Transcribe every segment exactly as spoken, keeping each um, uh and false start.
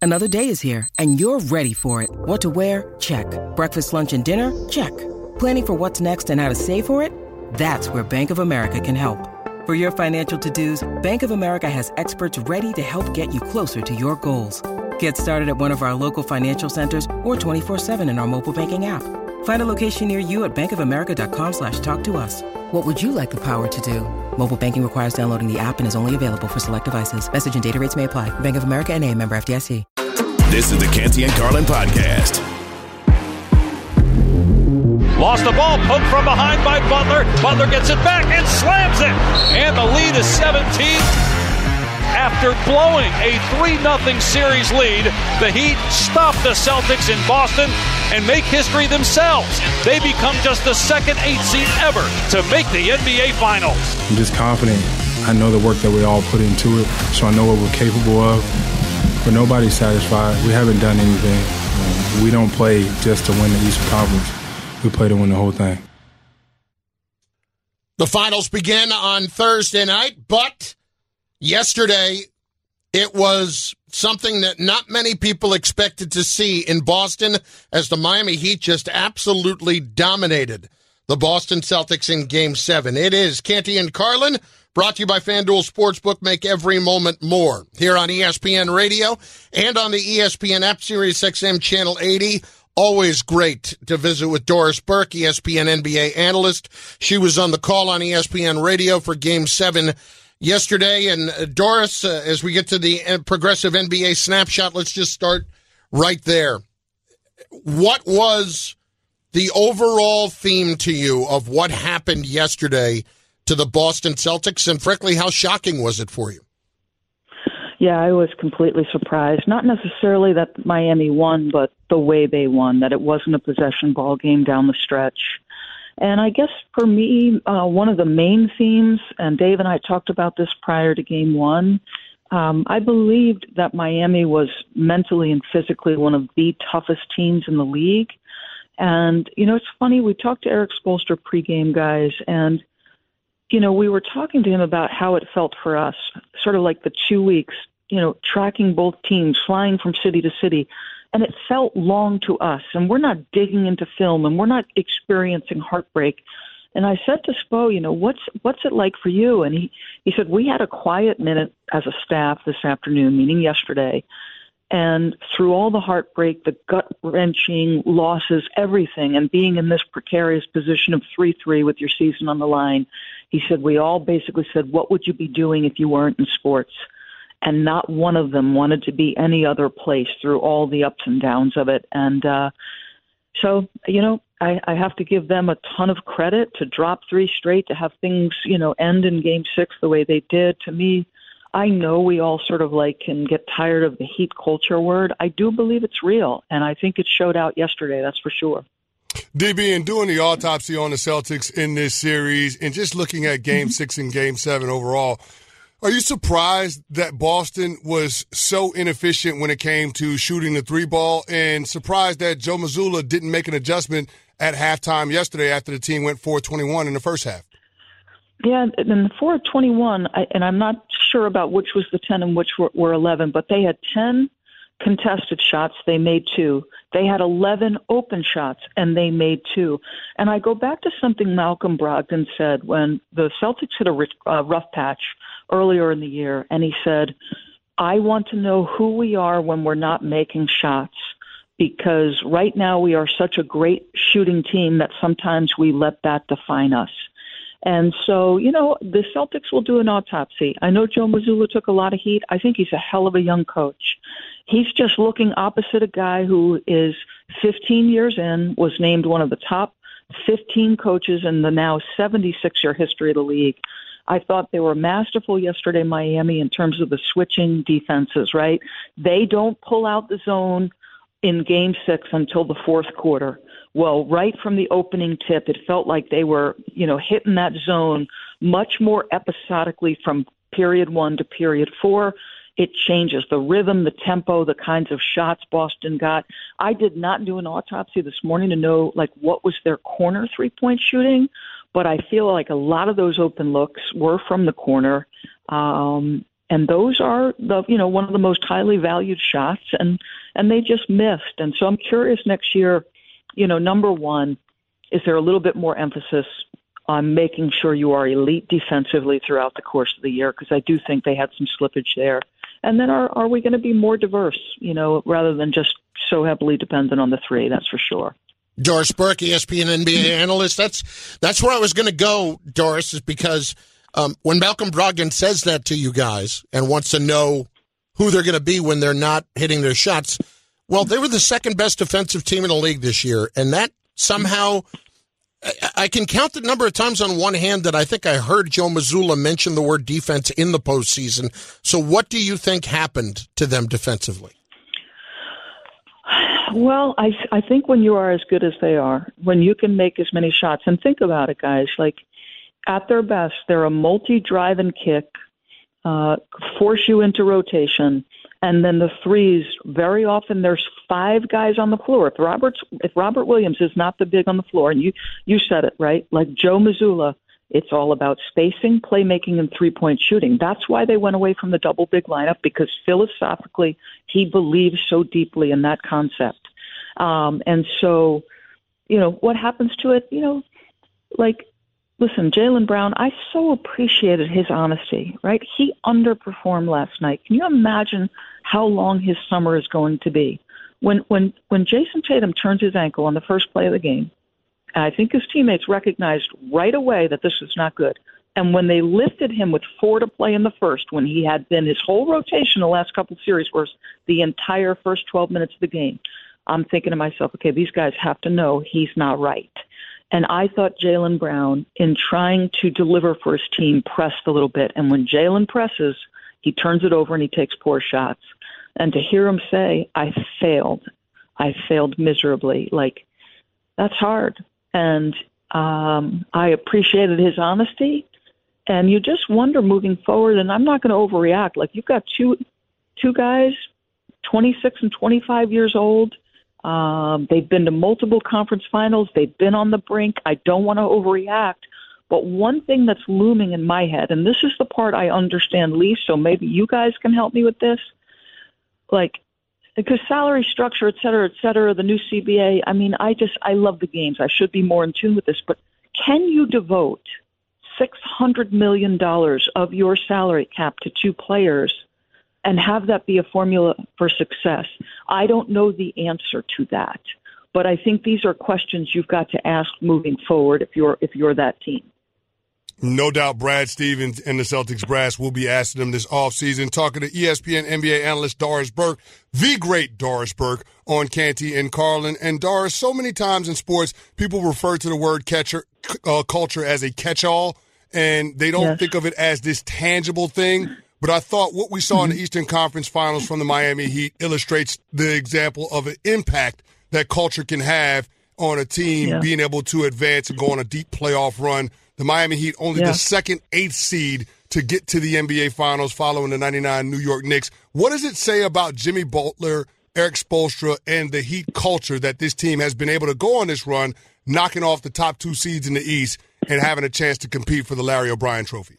Another day is here, and you're ready for it. What to wear? Check. Breakfast, lunch, and dinner? Check. Planning for what's next and how to save for it? That's where Bank of America can help. For your financial to-dos, Bank of America has experts ready to help get you closer to your goals. Get started at one of our local financial centers or twenty-four seven in our mobile banking app. Find a location near you at bankofamerica.com slash talk to us. What would you like the power to do? Mobile banking requires downloading the app and is only available for select devices. Message and data rates may apply. Bank of America N A, member F D I C. This is the Canty and Carlin podcast. Lost the ball, poked from behind by Butler. Butler gets it back and slams it. And the lead is seventeen. After blowing a three nothing series lead, the Heat stop the Celtics in Boston and make history themselves. They become just the second eight seed ever to make the N B A Finals. I'm just confident. I know the work that we all put into it, so I know what we're capable of. But nobody's satisfied. We haven't done anything. Um, we don't play just to win the Eastern Conference. We play to win the whole thing. The finals begin on Thursday night, but yesterday it was something that not many people expected to see in Boston as the Miami Heat just absolutely dominated the Boston Celtics in Game seven. It is Canty and Carlin, brought to you by FanDuel Sportsbook. Make every moment more. Here on E S P N Radio and on the E S P N app, Sirius X M Channel eighty. Always great to visit with Doris Burke, E S P N N B A analyst. She was on the call on E S P N Radio for Game seven yesterday. And uh, Doris, uh, as we get to the uh, progressive N B A snapshot, let's just start right there. What was the overall theme to you of what happened yesterday to the Boston Celtics? And frankly, how shocking was it for you? Yeah, I was completely surprised. Not necessarily that Miami won, but the way they won, that it wasn't a possession ball game down the stretch. And I guess for me, uh, one of the main themes, and Dave and I talked about this prior to game one, um, I believed that Miami was mentally and physically one of the toughest teams in the league. And, you know, it's funny, we talked to Eric Spoelstra pregame, guys, and, you know, we were talking to him about how it felt for us, sort of like the two weeks, you know, tracking both teams, flying from city to city. And it felt long to us. And we're not digging into film and we're not experiencing heartbreak. And I said to Spo, you know, what's what's it like for you? And he, he said, we had a quiet minute as a staff this afternoon, meaning yesterday. And through all the heartbreak, the gut-wrenching losses, everything, and being in this precarious position of three three with your season on the line, he said, we all basically said, what would you be doing if you weren't in sports? And not one of them wanted to be any other place through all the ups and downs of it. And uh, so, you know, I, I have to give them a ton of credit to drop three straight, to have things, you know, end in game six the way they did. To me, I know we all sort of like can get tired of the Heat culture word. I do believe it's real, and I think it showed out yesterday, that's for sure. D B, in doing the autopsy on the Celtics in this series and just looking at game mm-hmm. six and game seven overall, are you surprised that Boston was so inefficient when it came to shooting the three ball, and surprised that Joe Mazzulla didn't make an adjustment at halftime yesterday after the team went four twenty-one in the first half? Yeah, and the four twenty-one, I, and I'm not sure about which was the ten and which were, were eleven, but they had ten contested shots, they made two. They had eleven open shots, and they made two. And I go back to something Malcolm Brogdon said when the Celtics hit a rich, uh, rough patch earlier in the year, and he said, I want to know who we are when we're not making shots, because right now we are such a great shooting team that sometimes we let that define us. And so, you know, the Celtics will do an autopsy. I know Joe Mazzulla took a lot of heat. I think he's a hell of a young coach. He's just looking opposite a guy who is fifteen years in, was named one of the top fifteen coaches in the now seventy-six-year history of the league. I thought they were masterful yesterday, Miami, in terms of the switching defenses, right? They don't pull out the zone in game six until the fourth quarter. Well, right from the opening tip, it felt like they were, you know, hitting that zone much more episodically from period one to period four. It changes the rhythm, the tempo, the kinds of shots Boston got. I did not do an autopsy this morning to know, like, what was their corner three-point shooting, but I feel like a lot of those open looks were from the corner. Um, And those are the, you know, one of the most highly valued shots, and, and they just missed. And so I'm curious next year, you know, number one, is there a little bit more emphasis on making sure you are elite defensively throughout the course of the year? Because I do think they had some slippage there. And then are, are we going to be more diverse, you know, rather than just so heavily dependent on the three? That's for sure. Doris Burke, E S P N N B A analyst. That's that's where I was going to go, Doris, is because um, when Malcolm Brogdon says that to you guys and wants to know who they're going to be when they're not hitting their shots, well, they were the second best defensive team in the league this year, and that somehow I, I can count the number of times on one hand that I think I heard Joe Mazzulla mention the word defense in the postseason. So what do you think happened to them defensively? Well, I I think when you are as good as they are, when you can make as many shots, and think about it, guys, like at their best, they're a multi-drive and kick, uh, force you into rotation, and then the threes, very often there's five guys on the floor. If Robert's, if Robert Williams is not the big on the floor, and you, you said it, right? Like Joe Mazzulla, it's all about spacing, playmaking, and three-point shooting. That's why they went away from the double big lineup, because philosophically he believes so deeply in that concept. Um, and so, you know, what happens to it? You know, like, listen, Jaylen Brown, I so appreciated his honesty, right? He underperformed last night. Can you imagine how long his summer is going to be? When when when Jason Tatum turns his ankle on the first play of the game, I think his teammates recognized right away that this was not good. And when they lifted him with four to play in the first, when he had been his whole rotation the last couple of series was the entire first twelve minutes of the game, I'm thinking to myself, okay, these guys have to know he's not right. And I thought Jaylen Brown, in trying to deliver for his team, pressed a little bit. And when Jaylen presses, he turns it over and he takes poor shots. And to hear him say, I failed, I failed miserably, like, that's hard. And um, I appreciated his honesty. And you just wonder moving forward, and I'm not going to overreact. Like, you've got two two guys, twenty-six and twenty-five years old. Um, they've been to multiple conference finals. They've been on the brink. I don't want to overreact. But one thing that's looming in my head, and this is the part I understand least, so maybe you guys can help me with this. Like, because salary structure, et cetera, et cetera, the new C B A, I mean, I just, I love the games. I should be more in tune with this. But can you devote six hundred million dollars of your salary cap to two players and have that be a formula for success? I don't know the answer to that, but I think these are questions you've got to ask moving forward if you're if you're that team. No doubt Brad Stevens and the Celtics brass will be asking him this offseason. Talking to E S P N N B A analyst Doris Burke, the great Doris Burke, on Canty and Carlin. And Doris, so many times in sports, people refer to the word catcher, uh, culture as a catch-all, and they don't yes. think of it as this tangible thing. But I thought what we saw mm-hmm. in the Eastern Conference Finals from the Miami Heat illustrates the example of an impact that culture can have on a team yeah. being able to advance and go on a deep playoff run. The Miami Heat, only yeah. the second eighth seed to get to the N B A Finals following the ninety-nine New York Knicks. What does it say about Jimmy Butler, Eric Spoelstra, and the Heat culture that this team has been able to go on this run, knocking off the top two seeds in the East and having a chance to compete for the Larry O'Brien Trophy?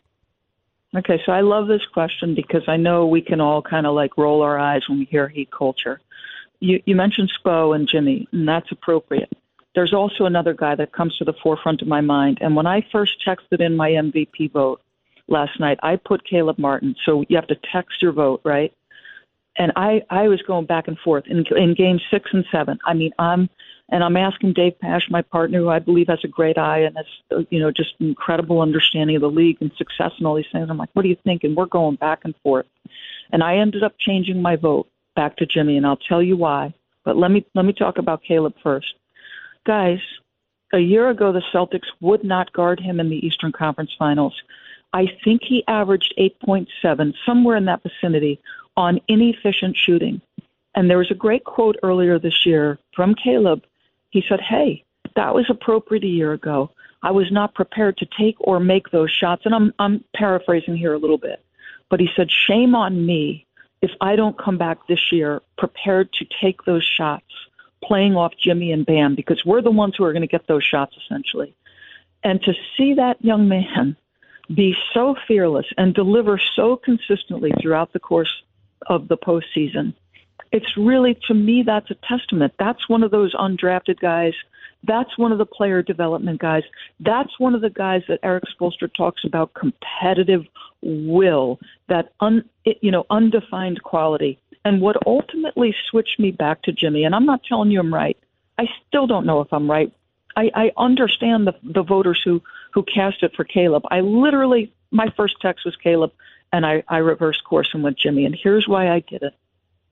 Okay, so I love this question because I know we can all kind of like roll our eyes when we hear Heat culture. You, you mentioned Spo and Jimmy, and that's appropriate. There's also another guy that comes to the forefront of my mind. And when I first texted in my M V P vote last night, I put Caleb Martin. So you have to text your vote, right? And I, I was going back and forth in, in game six and seven. I mean, I'm and I'm asking Dave Pash, my partner, who I believe has a great eye and has, you know, just incredible understanding of the league and success and all these things. I'm like, what do you think? And we're going back and forth. And I ended up changing my vote back to Jimmy, and I'll tell you why. But let me let me talk about Caleb first. Guys, a year ago, the Celtics would not guard him in the Eastern Conference Finals. I think he averaged eight point seven, somewhere in that vicinity, on inefficient shooting. And there was a great quote earlier this year from Caleb. He said, hey, that was appropriate a year ago. I was not prepared to take or make those shots. And I'm, I'm paraphrasing here a little bit. But he said, shame on me if I don't come back this year prepared to take those shots, playing off Jimmy and Bam, because we're the ones who are going to get those shots, essentially. And to see that young man be so fearless and deliver so consistently throughout the course of the postseason. It's really, to me, that's a testament. That's one of those undrafted guys. That's one of the player development guys. That's one of the guys that Erik Spoelstra talks about, competitive will, that un, you know, undefined quality. And what ultimately switched me back to Jimmy, and I'm not telling you I'm right. I still don't know if I'm right. I, I understand the, the voters who, who cast it for Caleb. I literally, my first text was Caleb, and I, I reversed course and went Jimmy. And here's why I did it.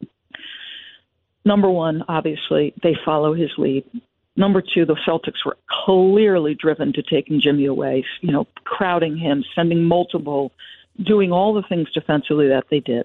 Number one, obviously, they follow his lead. Number two, the Celtics were clearly driven to taking Jimmy away, you know, crowding him, sending multiple, doing all the things defensively that they did.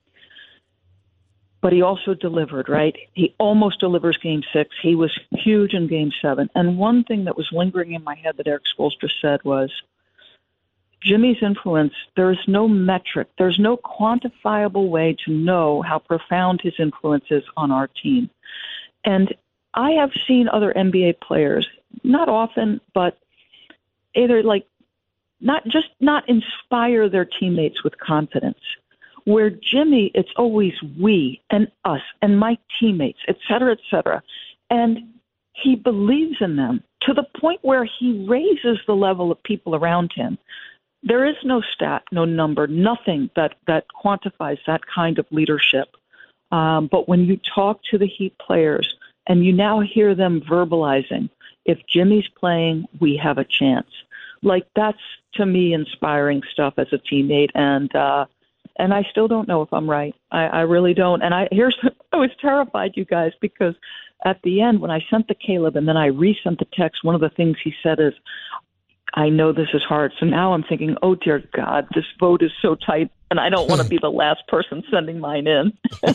But he also delivered, right? He almost delivers game six. He was huge in game seven. And one thing that was lingering in my head that Erik Spoelstra said was, Jimmy's influence, there is no metric, there's no quantifiable way to know how profound his influence is on our team. And I have seen other N B A players, not often, but either like not just not inspire their teammates with confidence. Where Jimmy, it's always we and us and my teammates, et cetera, et cetera. And he believes in them to the point where he raises the level of people around him. There is no stat, no number, nothing that, that quantifies that kind of leadership. Um, but when you talk to the Heat players and you now hear them verbalizing, if Jimmy's playing, we have a chance. Like, that's, to me, inspiring stuff as a teammate. And, uh, And I still don't know if I'm right. I, I really don't. And I here's I was terrified, you guys, because at the end when I sent the Caleb and then I resent the text, one of the things he said is, I know this is hard. So now I'm thinking, oh, dear God, this vote is so tight, and I don't want to be the last person sending mine in.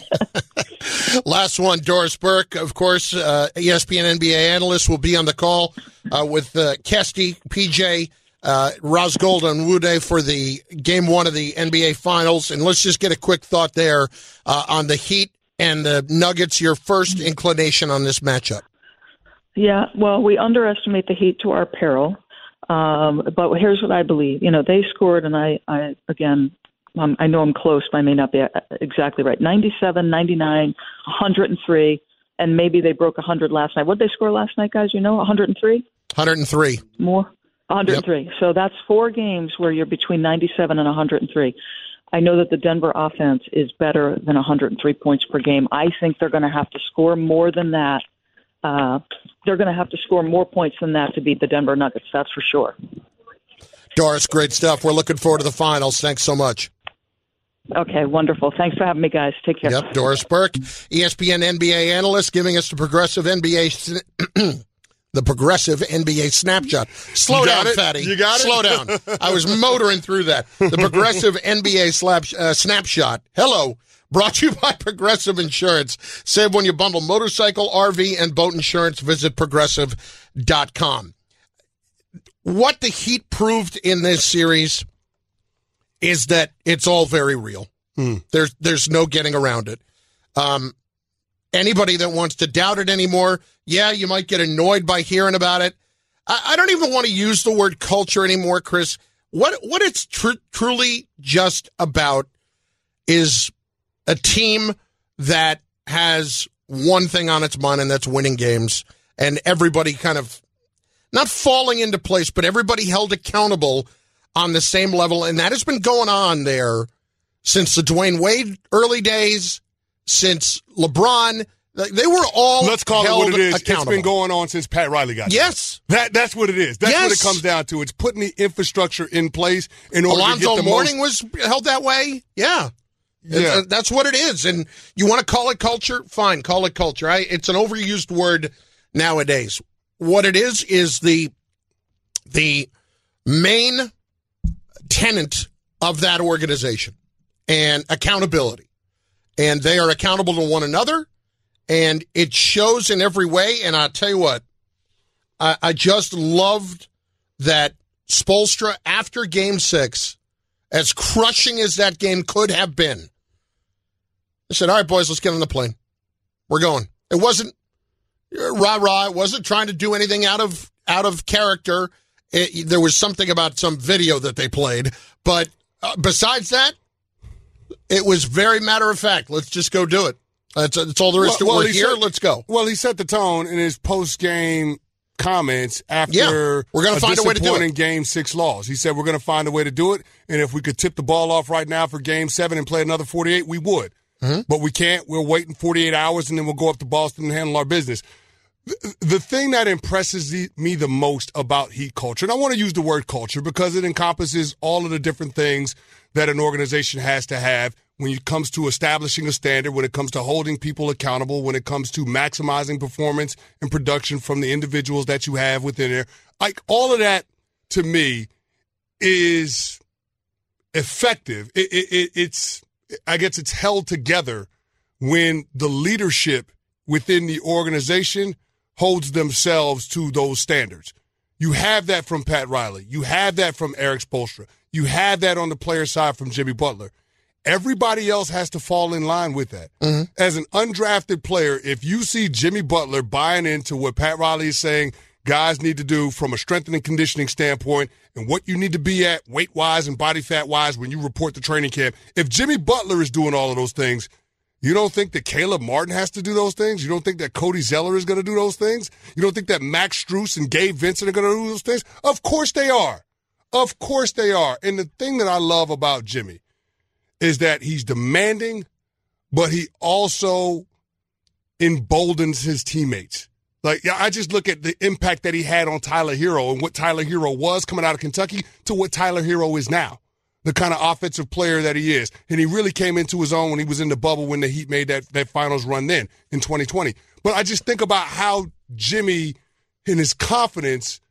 Last one, Doris Burke, of course, uh, E S P N N B A analyst, will be on the call uh, with uh, Kesty, P J, Uh, Rosgold and Wude for the game one of the N B A Finals. And let's just get a quick thought there uh, on the Heat and the Nuggets, your first inclination on this matchup. Yeah, well, we underestimate the Heat to our peril. Um, but here's what I believe. You know, they scored, and I, I again, um, I know I'm close, but I may not be exactly right. ninety-seven, ninety-nine, one hundred three, and maybe they broke one hundred last night. What did they score last night, guys? You know, one hundred three? one hundred three. More? one hundred three. Yep. So that's four games where you're between ninety-seven and one hundred three. I know that the Denver offense is better than one hundred three points per game. I think they're going to have to score more than that. Uh, they're going to have to score more points than that to beat the Denver Nuggets. That's for sure. Doris, great stuff. We're looking forward to the finals. Thanks so much. Okay, wonderful. Thanks for having me, guys. Take care. Yep, Doris Burke, E S P N N B A analyst, giving us the progressive N B A the progressive N B A snapshot. Slow down, it? fatty. You got it? Slow down. I was motoring through that. The progressive N B A slap, uh, snapshot. Hello. Brought to you by Progressive Insurance. Save when you bundle motorcycle, R V, and boat insurance. Visit progressive dot com. What the Heat proved in this series is that it's all very real. Mm. There's there's no getting around it. Um, anybody that wants to doubt it anymore, yeah, you might get annoyed by hearing about it. I, I don't even want to use the word culture anymore, Chris. What what it's tr- truly just about is a team that has one thing on its mind, and that's winning games, and everybody kind of not falling into place, but everybody held accountable on the same level, and that has been going on there since the Dwayne Wade early days, since LeBron. They were all Let's call held it what it is. accountable. It's been going on since Pat Riley got there. Yes. That, that's what it is. That's yes. what it comes down to. It's putting the infrastructure in place in order Alonzo to get the Mourning most. was held that way. Yeah. Yeah. That's what it is. And you want to call it culture? Fine, call it culture. I, it's an overused word nowadays. What it is is the the main tenet of that organization and accountability. And they are accountable to one another, and it shows in every way. And I'll tell you what, I, I just loved that Spoelstra, after Game six, as crushing as that game could have been, I said, all right, boys, let's get on the plane. We're going. It wasn't rah-rah. It wasn't trying to do anything out of out of character. it, there was something about some video that they played. But uh, besides that, it was very matter of fact. Let's just go do it. That's, that's all there is well, to well, We're here. Set, Let's go. Well, he set the tone in his post-game comments after yeah, we're gonna a find a way to do it. Game six loss. He said we're going to find a way to do it, and if we could tip the ball off right now for Game seven and play another forty-eight, we would. Mm-hmm. But we can't. We're waiting forty-eight hours, and then we'll go up to Boston and handle our business. The, the thing that impresses the, me the most about Heat culture, and I want to use the word culture because it encompasses all of the different things that an organization has to have when it comes to establishing a standard, when it comes to holding people accountable, when it comes to maximizing performance and production from the individuals that you have within there. Like, all of that, to me, is effective. It, it, it, it's, I guess it's held together when the leadership within the organization holds themselves to those standards. You have that from Pat Riley. You have that from Eric Spoelstra. You have that on the player side from Jimmy Butler. Everybody else has to fall in line with that. Mm-hmm. As an undrafted player, if you see Jimmy Butler buying into what Pat Riley is saying guys need to do from a strength and conditioning standpoint and what you need to be at weight-wise and body fat-wise when you report to training camp, if Jimmy Butler is doing all of those things, you don't think that Caleb Martin has to do those things? You don't think that Cody Zeller is going to do those things? You don't think that Max Strus and Gabe Vincent are going to do those things? Of course they are. Of course they are. And the thing that I love about Jimmy is that he's demanding, but he also emboldens his teammates. Like, I just look at the impact that he had on Tyler Hero and what Tyler Hero was coming out of Kentucky to what Tyler Hero is now, the kind of offensive player that he is. And he really came into his own when he was in the bubble when the Heat made that, that finals run then in twenty twenty. But I just think about how Jimmy, in his confidence,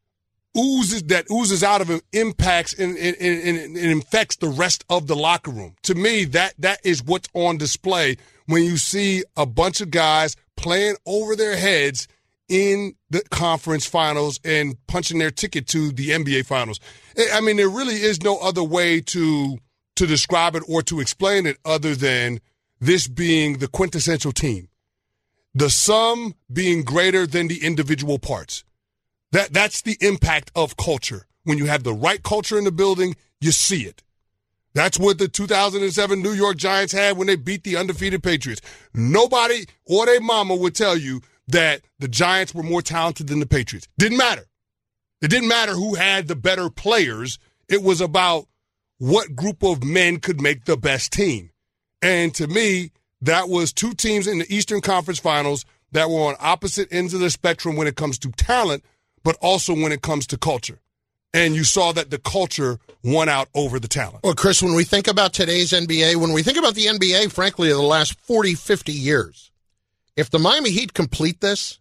oozes that oozes out of him, impacts and, and, and, and infects the rest of the locker room. To me, that that is what's on display when you see a bunch of guys playing over their heads in the conference finals and punching their ticket to the N B A finals. I mean, there really is no other way to to describe it or to explain it other than this being the quintessential team. The sum being greater than the individual parts. That that's the impact of culture. When you have the right culture in the building, you see it. That's what the two thousand seven New York Giants had when they beat the undefeated Patriots. Nobody or their mama would tell you that the Giants were more talented than the Patriots. Didn't matter. It didn't matter who had the better players. It was about what group of men could make the best team. And to me, that was two teams in the Eastern Conference Finals that were on opposite ends of the spectrum when it comes to talent, but also when it comes to culture. And you saw that the culture won out over the talent. Well, Chris, when we think about today's N B A, when we think about the N B A, frankly, of the last forty, fifty years, if the Miami Heat complete this,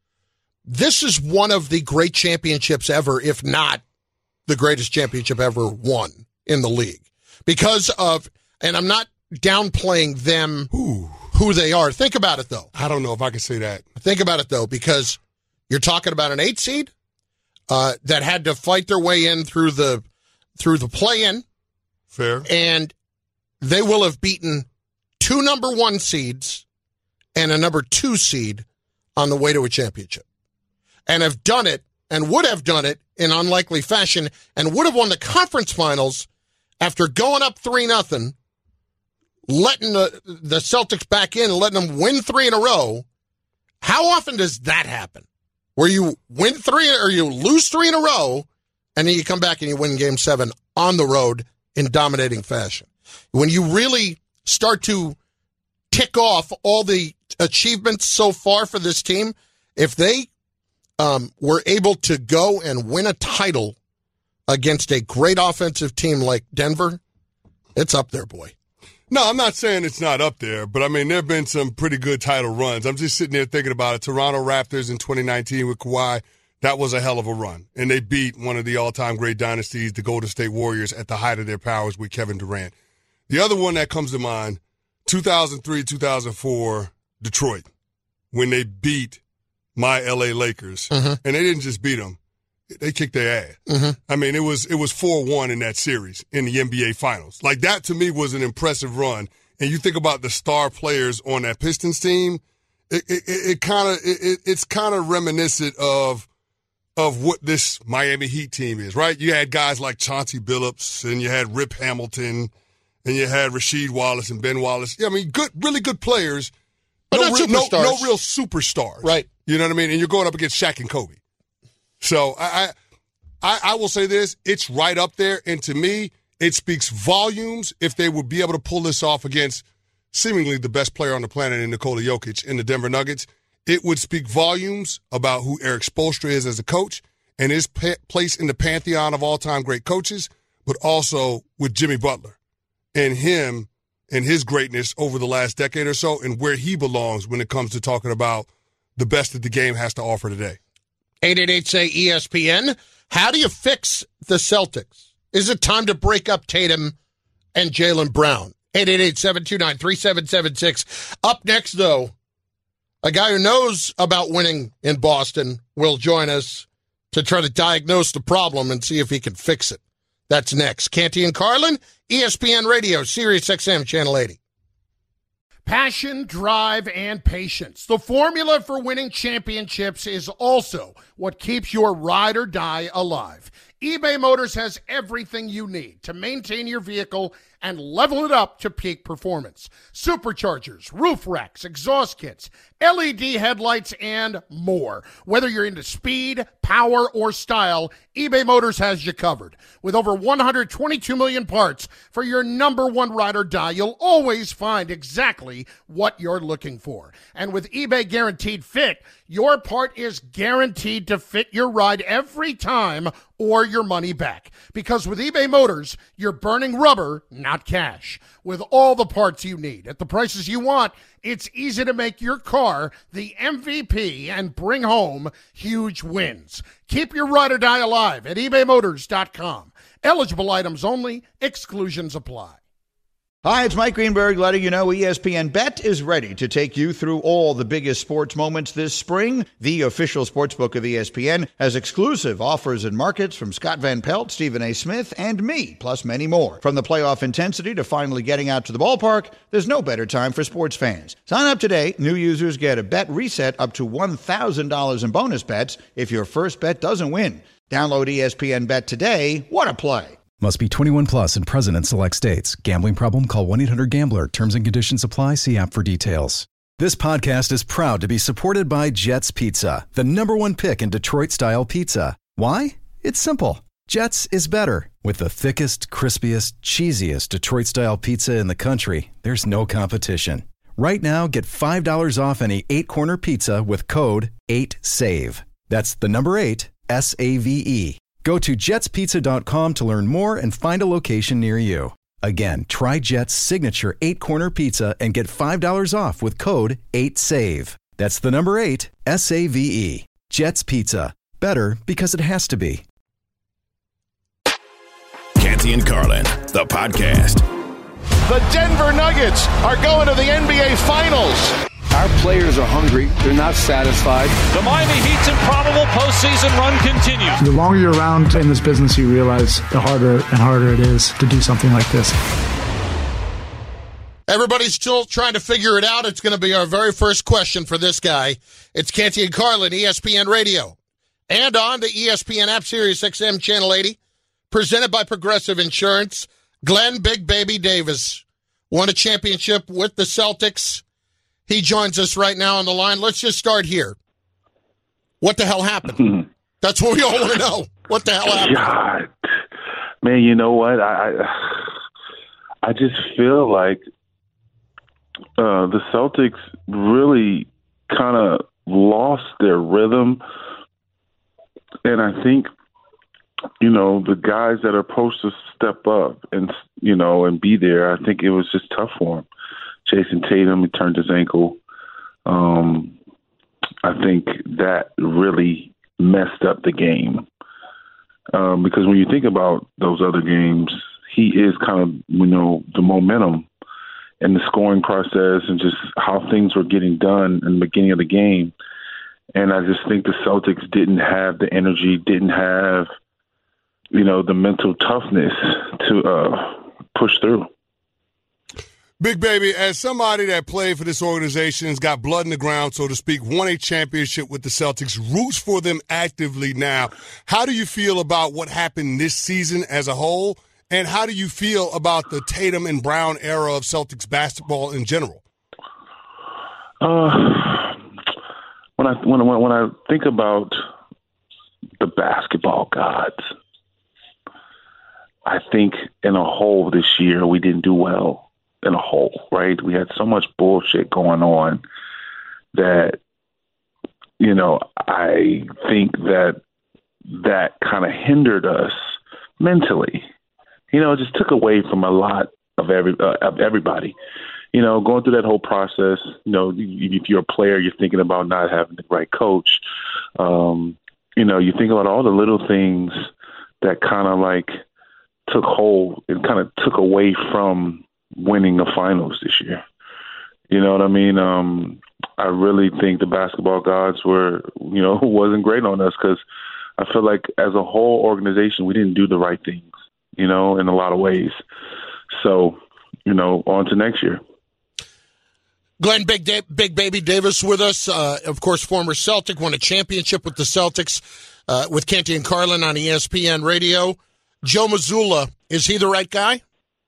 this is one of the great championships ever, if not the greatest championship ever won in the league. Because of, and I'm not downplaying them, Ooh. who they are. Think about it, though. I don't know if I can say that. Think about it, though, because you're talking about an eight seed uh, that had to fight their way in through the through the play-in. Fair. And they will have beaten two number one seeds and a number two seed on the way to a championship. And have done it, and would have done it in unlikely fashion, and would have won the conference finals after going up three nothing, letting the, the Celtics back in and letting them win three in a row. How often does that happen? Where you win three or you lose three in a row, and then you come back and you win game seven on the road in dominating fashion. When you really start to tick off all the achievements so far for this team, if they um, were able to go and win a title against a great offensive team like Denver, it's up there, boy. No, I'm not saying it's not up there, but I mean, there have been some pretty good title runs. I'm just sitting there thinking about it. Toronto Raptors in twenty nineteen with Kawhi, that was a hell of a run. And they beat one of the all-time great dynasties, the Golden State Warriors, at the height of their powers with Kevin Durant. The other one that comes to mind, two thousand three, two thousand four, Detroit, when they beat my L A Lakers. Mm-hmm. And they didn't just beat them. They kicked their ass. Mm-hmm. I mean, it was it was four one in that series in the N B A Finals. Like, that to me was an impressive run. And you think about the star players on that Pistons team, it it, it kind of it, it's kind of reminiscent of of what this Miami Heat team is, right? You had guys like Chauncey Billups, and you had Rip Hamilton, and you had Rasheed Wallace and Ben Wallace. Yeah, I mean, good, really good players, but no, not real, no, superstars. no real superstars, right? You know what I mean? And you're going up against Shaq and Kobe. So I, I, I will say this: it's right up there, and to me, it speaks volumes if they would be able to pull this off against seemingly the best player on the planet in Nikola Jokic in the Denver Nuggets. It would speak volumes about who Eric Spoelstra is as a coach and his pa- place in the pantheon of all-time great coaches, but also with Jimmy Butler and him and his greatness over the last decade or so and where he belongs when it comes to talking about the best that the game has to offer today. eight eight eight say E S P N. How do you fix the Celtics? Is it time to break up Tatum and Jaylen Brown? eight eight eight, seven two nine, three seven seven six. Up next, though, a guy who knows about winning in Boston will join us to try to diagnose the problem and see if he can fix it. That's next. Canty and Carlin, E S P N Radio, Sirius X M, Channel eighty. Passion, drive, and patience. The formula for winning championships is also what keeps your ride or die alive. eBay Motors has everything you need to maintain your vehicle and level it up to peak performance. Superchargers, roof racks, exhaust kits, L E D headlights, and more. Whether you're into speed, power, or style, eBay Motors has you covered. With over one hundred twenty-two million parts for your number one ride or die, you'll always find exactly what you're looking for. And with eBay Guaranteed Fit, your part is guaranteed to fit your ride every time or your money back. Because with eBay Motors, you're burning rubber, not cash. With all the parts you need at the prices you want, it's easy to make your car the M V P and bring home huge wins. Keep your ride or die alive at ebay motors dot com. Eligible items only. Exclusions apply. Hi, it's Mike Greenberg letting you know E S P N Bet is ready to take you through all the biggest sports moments this spring. The official sportsbook of E S P N has exclusive offers and markets from Scott Van Pelt, Stephen A. Smith, and me, plus many more. From the playoff intensity to finally getting out to the ballpark, there's no better time for sports fans. Sign up today. New users get a bet reset up to one thousand dollars in bonus bets if your first bet doesn't win. Download E S P N Bet today. What a play. Must be twenty-one plus and present in select states. Gambling problem? Call one eight hundred gambler. Terms and conditions apply. See app for details. This podcast is proud to be supported by Jets Pizza, the number one pick in Detroit-style pizza. Why? It's simple. Jets is better. With the thickest, crispiest, cheesiest Detroit-style pizza in the country, there's no competition. Right now, get five dollars off any eight-corner pizza with code eight save. That's the number eight, S A V E. Go to jets pizza dot com to learn more and find a location near you. Again, try Jet's signature eight-corner pizza and get five dollars off with code eight save. That's the number eight, S A V E. Jet's Pizza. Better because it has to be. Canty and Carlin, the podcast. The Denver Nuggets are going to the N B A Finals. Our players are hungry. They're not satisfied. The Miami Heat's improbable postseason run continues. The longer you're around in this business, you realize the harder and harder it is to do something like this. Everybody's still trying to figure it out. It's going to be our very first question for this guy. It's Canty and Carlin, E S P N Radio, and on the E S P N app, Sirius X M Channel eighty, presented by Progressive Insurance. Glenn Big Baby Davis won a championship with the Celtics. He joins us right now on the line. Let's just start here. What the hell happened? That's what we all want to know. What the hell happened? God. Man, you know what? I I just feel like uh, the Celtics really kind of lost their rhythm. And I think, you know, the guys that are supposed to step up and, you know, and be there, I think it was just tough for them. Jason Tatum, he turned his ankle. Um, I think that really messed up the game. Um, because when you think about those other games, he is kind of, you know, the momentum and the scoring process and just how things were getting done in the beginning of the game. And I just think the Celtics didn't have the energy, didn't have, you know, the mental toughness to uh, push through. Big Baby, as somebody that played for this organization, has got blood in the ground, so to speak, won a championship with the Celtics, roots for them actively now, how do you feel about what happened this season as a whole, and how do you feel about the Tatum and Brown era of Celtics basketball in general? Uh, when I when when, when I think about the basketball gods, I think in a whole this year we didn't do well. In a whole, right? We had so much bullshit going on that, you know, I think that that kind of hindered us mentally. You know, it just took away from a lot of every uh, of everybody. You know, going through that whole process. You know, if you're a player, you're thinking about not having the right coach. Um, you know, you think about all the little things that kind of like took hold and kind of took away from winning the finals this year. You know what I mean? Um, I really think the basketball gods were, you know, wasn't great on us because I feel like as a whole organization, we didn't do the right things, you know, in a lot of ways. So, you know, on to next year. Glenn Big, da- Big Baby Davis with us, uh, of course, former Celtic, won a championship with the Celtics uh, with Canty and Carlin on E S P N Radio. Joe Mazzulla, is he the right guy?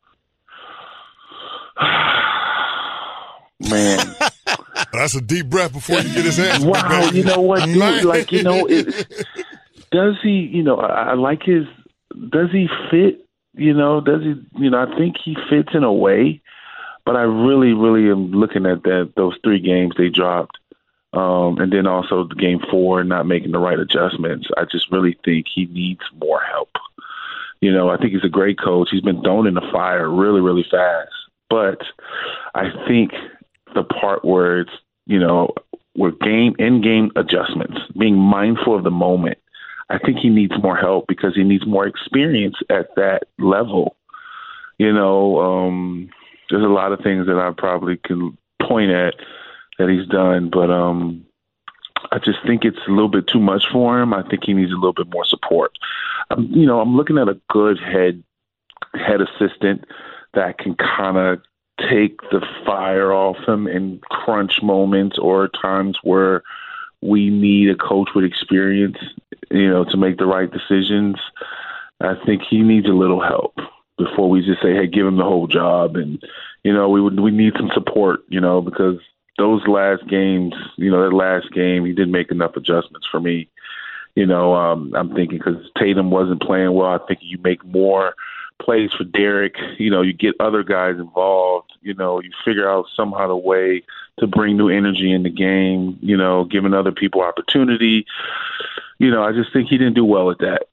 Man, that's a deep breath before you get his answer. Wow, you know what, dude? Like, you know, it, does he? You know, I, I like his. Does he fit? You know, does he? You know, I think he fits in a way, but I really, really am looking at that those three games they dropped, um, and then also the game four not making the right adjustments. I just really think he needs more help. You know, I think he's a great coach. He's been thrown in the fire really, really fast. But I think the part where it's, you know, where game in-game adjustments, being mindful of the moment, I think he needs more help because he needs more experience at that level. You know, um, there's a lot of things that I probably can point at that he's done, but um, I just think it's a little bit too much for him. I think he needs a little bit more support. Um, you know, I'm looking at a good head head assistant that can kind of take the fire off him in crunch moments or times where we need a coach with experience, you know, to make the right decisions. I think he needs a little help before we just say, hey, give him the whole job. And, you know, we would, we need some support, you know, because those last games, you know, that last game, he didn't make enough adjustments for me. You know, um, I'm thinking because Tatum wasn't playing well, I think you make more plays for Derek, you know, you get other guys involved, you know, you figure out somehow the way to bring new energy in the game, you know, giving other people opportunity. You know, I just think he didn't do well at that.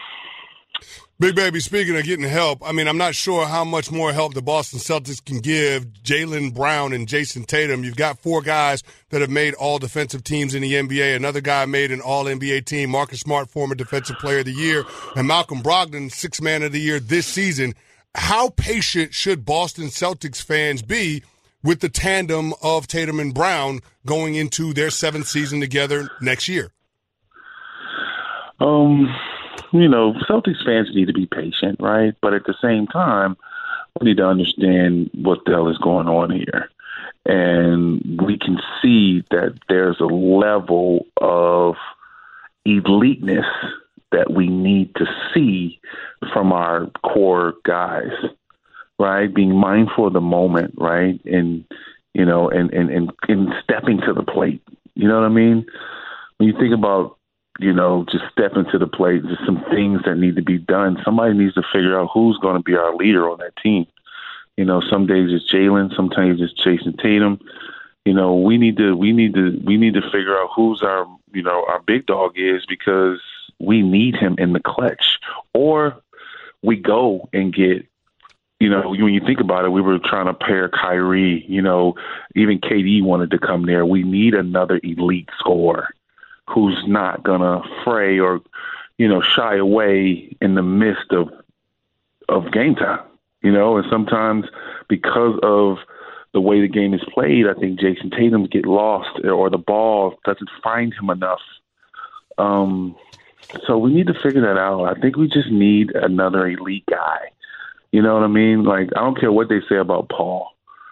Big Baby, speaking of getting help, I mean, I'm not sure how much more help the Boston Celtics can give Jaylen Brown and Jason Tatum. You've got four guys that have made all defensive teams in the N B A. Another guy made an all N B A team, Marcus Smart, former defensive player of the year, and Malcolm Brogdon, sixth man of the year this season. How patient should Boston Celtics fans be with the tandem of Tatum and Brown going into their seventh season together next year? Um... You know, Celtics fans need to be patient, right? But at the same time, we need to understand what the hell is going on here. And we can see that there's a level of eliteness that we need to see from our core guys, right? Being mindful of the moment, right? And, you know, and, and, and, and stepping to the plate. You know what I mean? When you think about, you know, just stepping to the plate, just some things that need to be done. Somebody needs to figure out who's going to be our leader on that team. You know, some days it's Jaylen, sometimes it's Jason Tatum. You know, we need to we need to we need to figure out who's our you know our big dog is, because we need him in the clutch. Or we go and get, you know, when you think about it, we were trying to pair Kyrie. You know, even K D wanted to come there. We need another elite scorer who's not going to fray or, you know, shy away in the midst of of game time, you know. And sometimes because of the way the game is played, I think Jason Tatum get lost or the ball doesn't find him enough. Um, so we need to figure that out. I think we just need another elite guy. You know what I mean? Like, I don't care what they say about Paul.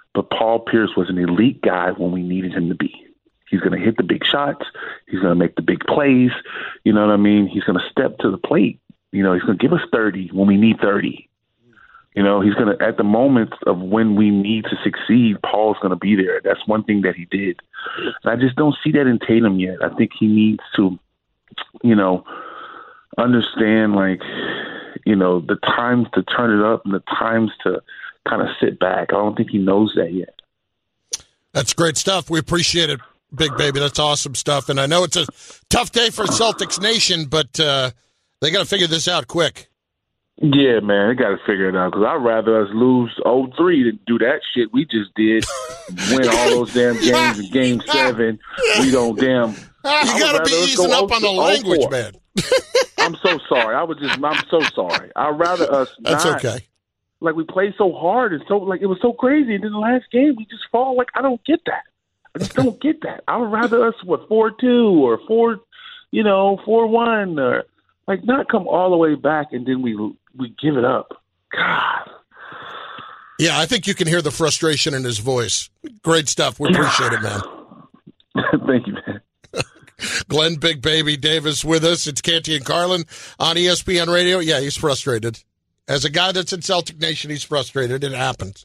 but Paul Pierce was an elite guy when we needed him to be. He's going to hit the big shots. He's going to make the big plays. You know what I mean? He's going to step to the plate. You know, he's going to give us thirty when we need thirty. You know, he's going to, at the moments of when we need to succeed, Paul's going to be there. That's one thing that he did. And I just don't see that in Tatum yet. I think he needs to, you know, understand, like, you know, the times to turn it up and the times to kind of sit back. I don't think he knows that yet. That's great stuff. We appreciate it, Big Baby. That's awesome stuff. And I know it's a tough day for Celtics Nation, but uh, they got to figure this out quick. Yeah, man, they got to figure it out because I'd rather us lose oh three than do that shit we just did, win all those damn games in Game seven. We don't damn. You got to be easing up on the language, man. I'm so sorry. I was just. I'm so sorry. I'd rather us. That's not, okay. Like we played so hard and so like it was so crazy, and then the last game we just fall. Like I don't get that. I just don't get that. I would rather us what four two or four, you know, four one or like not come all the way back and then we. We give it up. God. Yeah, I think you can hear the frustration in his voice. Great stuff. We appreciate it, man. Thank you, man. Glenn Big Baby Davis with us. It's Canty and Carlin on E S P N Radio. Yeah, he's frustrated. As a guy that's in Celtic Nation, he's frustrated. It happens.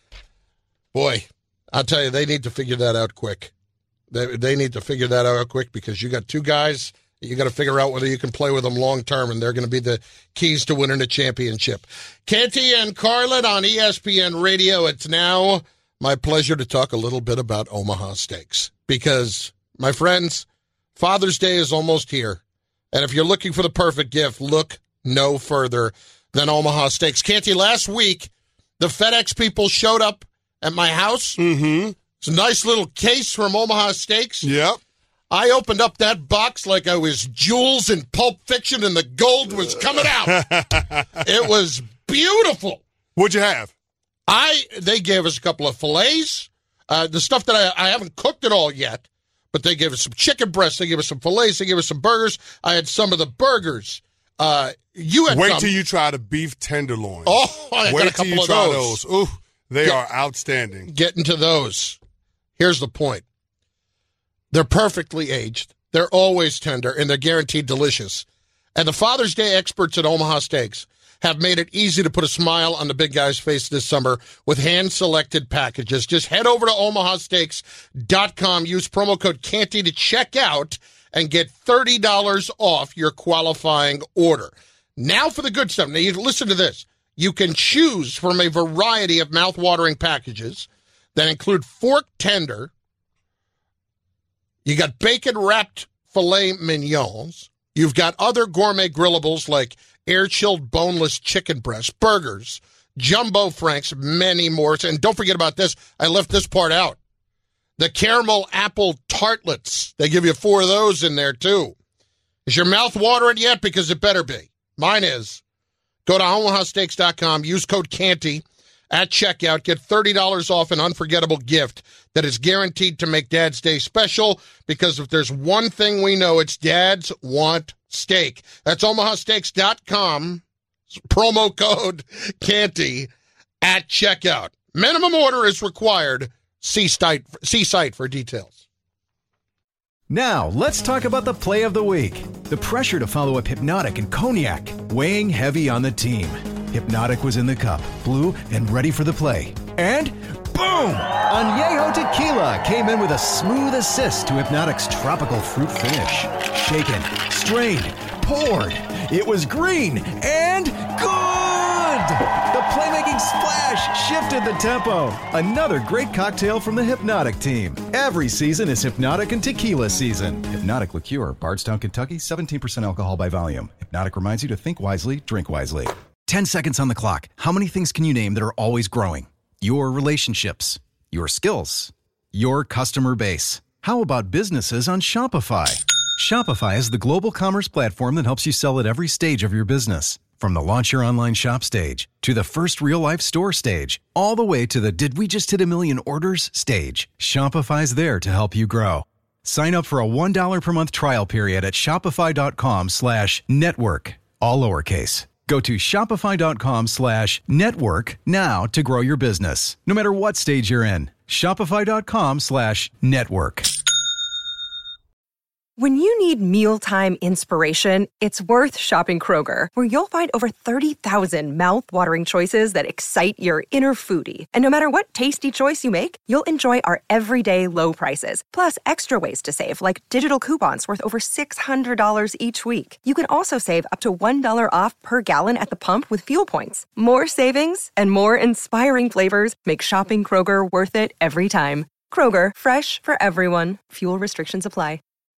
Boy, I'll tell you, they need to figure that out quick. They, they need to figure that out quick because you got two guys. You got to figure out whether you can play with them long term, and they're going to be the keys to winning a championship. Canty and Carlin on E S P N Radio. It's now my pleasure to talk a little bit about Omaha Steaks because, my friends, Father's Day is almost here, and if you're looking for the perfect gift, look no further than Omaha Steaks. Canty, last week the FedEx people showed up at my house. Mm-hmm. It's a nice little case from Omaha Steaks. Yep. I opened up that box like I was Jules in Pulp Fiction and the gold was coming out. It was beautiful. What'd you have? I They gave us a couple of fillets. Uh, the stuff that I, I haven't cooked it all yet, but they gave us some chicken breasts. They gave us some fillets. They gave us some burgers. I had some of the burgers. Uh, you had Wait some. till you try the beef tenderloin. Oh, I Wait got a couple till you of try those. those. Ooh, they Get, are outstanding. Get into those. Here's the point. They're perfectly aged. They're always tender, and they're guaranteed delicious. And the Father's Day experts at Omaha Steaks have made it easy to put a smile on the big guy's face this summer with hand-selected packages. Just head over to omaha steaks dot com, use promo code Canty to check out, and get thirty dollars off your qualifying order. Now for the good stuff. Now, you listen to this. You can choose from a variety of mouth-watering packages that include fork tender. You got bacon-wrapped filet mignons. You've got other gourmet grillables like air-chilled boneless chicken breasts, burgers, jumbo franks, many more. And don't forget about this. I left this part out. The caramel apple tartlets. They give you four of those in there, too. Is your mouth watering yet? Because it better be. Mine is. Go to omaha steaks dot com. Use code Canty at checkout. Get thirty dollars off an unforgettable gift that is guaranteed to make Dad's Day special, because if there's one thing we know, it's dads want steak. That's omaha steaks dot com. Promo code Canty at checkout. Minimum order is required. See site, see site for details. Now, let's talk about the play of the week. The pressure to follow up Hypnotic and Cognac, weighing heavy on the team. Hypnotic was in the cup, blue, and ready for the play. And boom! Añejo Tequila came in with a smooth assist to Hypnotic's tropical fruit finish. Shaken, strained, poured. It was green and good! The playmaking splash shifted the tempo. Another great cocktail from the Hypnotic team. Every season is Hypnotic and Tequila season. Hypnotic Liqueur, Bardstown, Kentucky, seventeen percent alcohol by volume. Hypnotic reminds you to think wisely, drink wisely. Ten seconds on the clock. How many things can you name that are always growing? Your relationships, your skills, your customer base. How about businesses on Shopify? Shopify is the global commerce platform that helps you sell at every stage of your business. From the launch your online shop stage, to the first real-life store stage, all the way to the did we just hit a million orders stage. Shopify's there to help you grow. Sign up for a one dollar per month trial period at shopify dot com slash network, all lowercase. Go to shopify.com slash network now to grow your business, no matter what stage you're in. Shopify.com slash network. When you need mealtime inspiration, it's worth shopping Kroger, where you'll find over thirty thousand mouth-watering choices that excite your inner foodie. And no matter what tasty choice you make, you'll enjoy our everyday low prices, plus extra ways to save, like digital coupons worth over six hundred dollars each week. You can also save up to one dollar off per gallon at the pump with fuel points. More savings and more inspiring flavors make shopping Kroger worth it every time. Kroger, fresh for everyone. Fuel restrictions apply.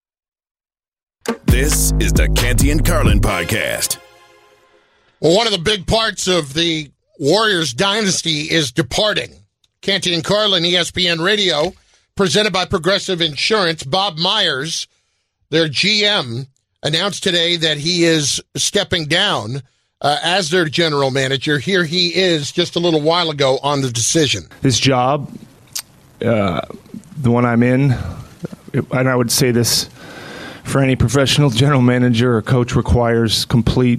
This is the Canty and Carlin podcast. Well, one of the big parts of the Warriors dynasty is departing. Canty and Carlin, E S P N Radio, presented by Progressive Insurance. Bob Myers, their G M, announced today that he is stepping down uh, as their general manager. Here he is just a little while ago on the decision. This job, uh, the one I'm in, and I would say this for any professional general manager or coach, requires complete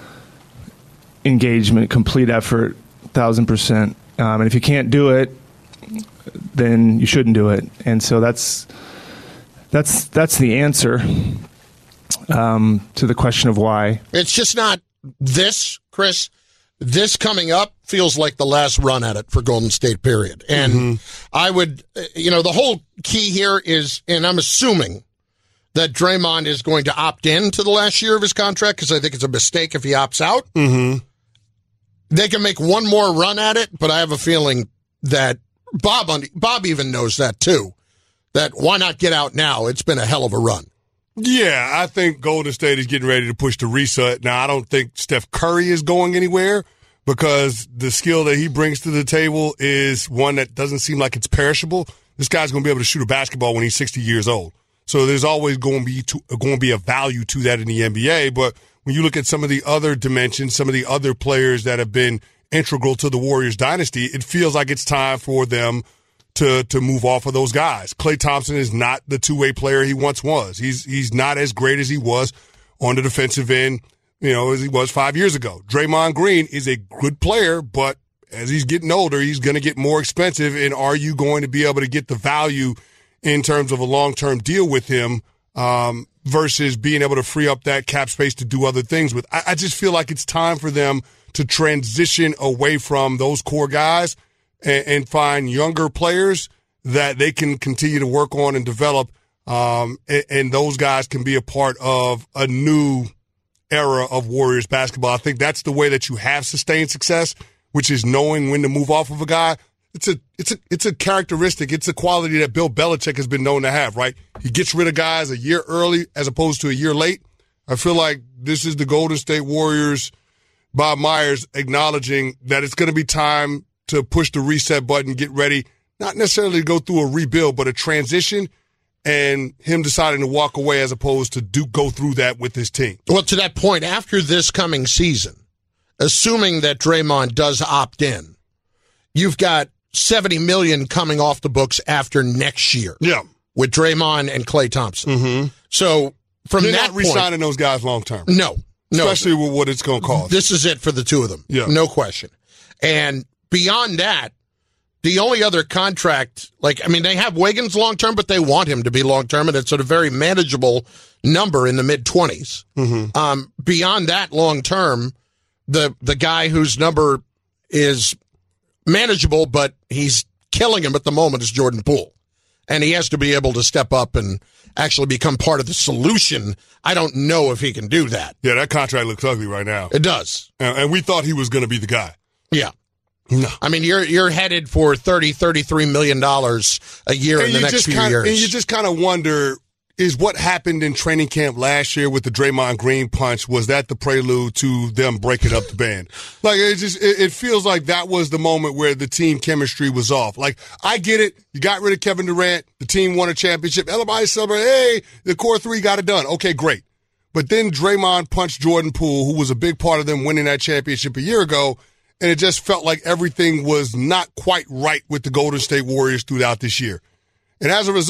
engagement, complete effort, one thousand percent. Um, and if you can't do it, then you shouldn't do it. And so that's that's that's the answer um, to the question of why. It's just not this, Chris. This coming up feels like the last run at it for Golden State, period. And mm-hmm. I would, you know, the whole key here is, and I'm assuming that Draymond is going to opt in to the last year of his contract, because I think it's a mistake if he opts out. Mm-hmm. They can make one more run at it, but I have a feeling that Bob Bob even knows that too, that why not get out now? It's been a hell of a run. Yeah, I think Golden State is getting ready to push the reset. Now, I don't think Steph Curry is going anywhere, because the skill that he brings to the table is one that doesn't seem like it's perishable. This guy's going to be able to shoot a basketball when he's sixty years old. So there's always going to be to, going to be a value to that in the N B A. But when you look at some of the other dimensions, some of the other players that have been integral to the Warriors dynasty, it feels like it's time for them to to move off of those guys. Klay Thompson is not the two-way player he once was. He's he's not as great as he was on the defensive end, you know, as he was five years ago. Draymond Green is a good player, but as he's getting older, he's going to get more expensive. And are you going to be able to get the value in terms of a long-term deal with him um, versus being able to free up that cap space to do other things with? I, I just feel like it's time for them to transition away from those core guys and, and find younger players that they can continue to work on and develop, um, and, and those guys can be a part of a new era of Warriors basketball. I think that's the way that you have sustained success, which is knowing when to move off of a guy. It's a it's a it's a characteristic. It's a quality that Bill Belichick has been known to have, right? He gets rid of guys a year early as opposed to a year late. I feel like this is the Golden State Warriors, Bob Myers, acknowledging that it's going to be time to push the reset button, get ready, not necessarily to go through a rebuild, but a transition, and him deciding to walk away as opposed to do go through that with his team. Well, to that point, after this coming season, assuming that Draymond does opt in, you've got seventy million dollars coming off the books after next year. Yeah. With Draymond and Klay Thompson. Mm-hmm. So from They're that not re-signing point, those guys long term. No. No. Especially with what it's going to cost. This is it for the two of them. Yeah. No question. And beyond that, the only other contract, like, I mean, they have Wiggins long term, but they want him to be long term, and it's at a very manageable number in the mid twenties. Mm-hmm. Um, beyond that long term, the the guy whose number is manageable, but he's killing him at the moment, is Jordan Poole. And he has to be able to step up and actually become part of the solution. I don't know if he can do that. Yeah, that contract looks ugly right now. It does. And, and we thought he was going to be the guy. Yeah. No. I mean, you're you're headed for thirty, thirty-three million dollars a year and in the next few kinda, years. And you just kind of wonder, is what happened in training camp last year with the Draymond Green punch, was that the prelude to them breaking up the band? Like, it just it, it feels like that was the moment where the team chemistry was off. Like, I get it. You got rid of Kevin Durant. The team won a championship. Everybody celebrated, hey, the core three got it done. Okay, great. But then Draymond punched Jordan Poole, who was a big part of them winning that championship a year ago, and it just felt like everything was not quite right with the Golden State Warriors throughout this year. And as a result,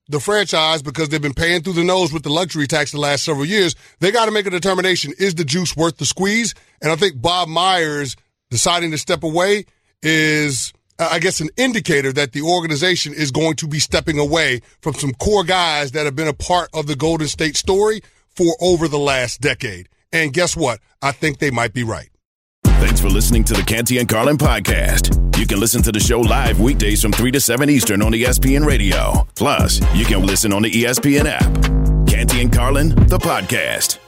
the franchise because they've been paying through the nose with the luxury tax the last several years. They got to make a determination. Is the juice worth the squeeze? And I think Bob Myers deciding to step away is, I guess, an indicator that the organization is going to be stepping away from some core guys that have been a part of the Golden State story for over the last decade. And guess what? I think they might be right. Thanks for listening to the Canty and Carlin podcast. You can listen to the show live weekdays from three to seven Eastern on E S P N Radio. Plus, you can listen on the E S P N app. Canty and Carlin, the podcast.